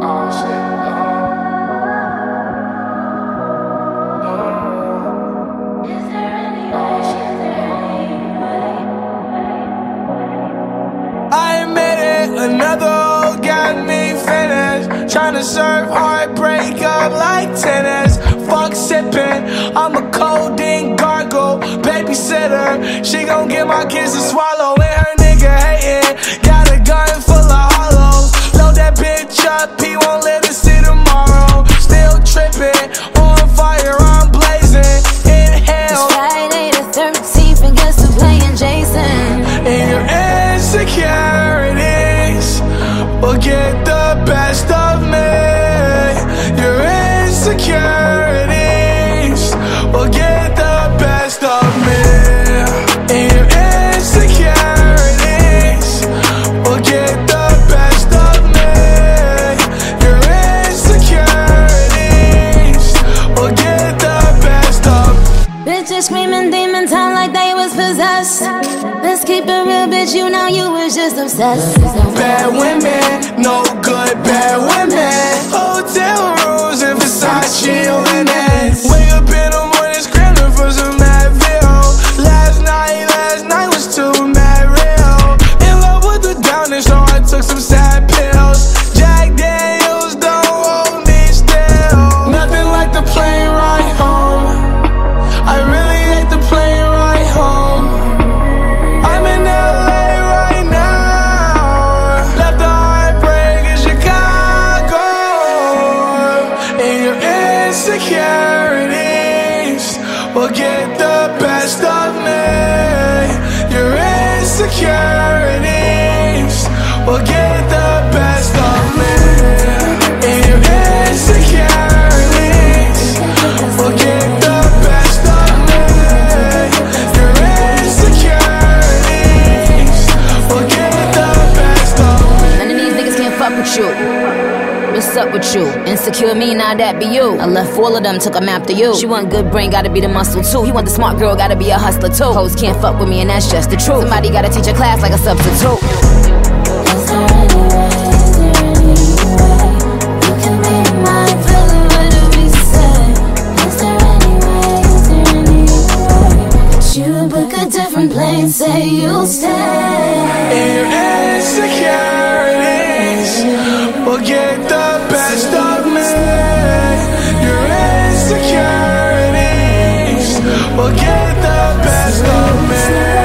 Oh shit. I admit it, another hoe got me finished. Tryna serve heartbreak up like tennis. Fuck sippin', I'm a codeine gargle. Babysitter, she gon' get my kids to swallow. And her nigga hatin', got a gun full of hollows. Load that bitch up, he won't live to see tomorrow. Still trippin', on fire, I'm blazing. Inhale. It's Friday the 13th and guess who's playing Jason? And your insecurities will get the best of me. Your insecurities will get the best of me. And your insecurities will get the best of me. Your insecurities will get the best of me. Bitches screaming demon town like they was possessed. Let's keep it real, bitch, you know you was just obsessed. Bad women, no good bad women. Hotel rooms and Versace linens. Wake up in the morning screaming for some Advil. Last night was too mad real. In love with the downers, so I took some sad pills. Jack Daniels don't hold me still. Nothing like the plane ride home. I really hate the plane ride home. I'm in LA right now. Left the heartbreak in Chicago. And your insecurities will get the best of me. Your insecurities will get the best of me. And your insecurities will get the best of me. Your insecurities will get the best of me. None of these niggas can't fuck with you. What's up with you? Insecure me, now that be you. I left all of them, took them after you. She want good brain, gotta be the muscle too. He want the smart girl, gotta be a hustler too. Hoes can't fuck with me and that's just the truth. Somebody gotta teach a class like a substitute. Is there any way, you can be mine, feel it, what do we say? Is there any way that you would book a different plane, say you'll stay? And your insecurities will get the best of me. Your insecurities will get the best of me.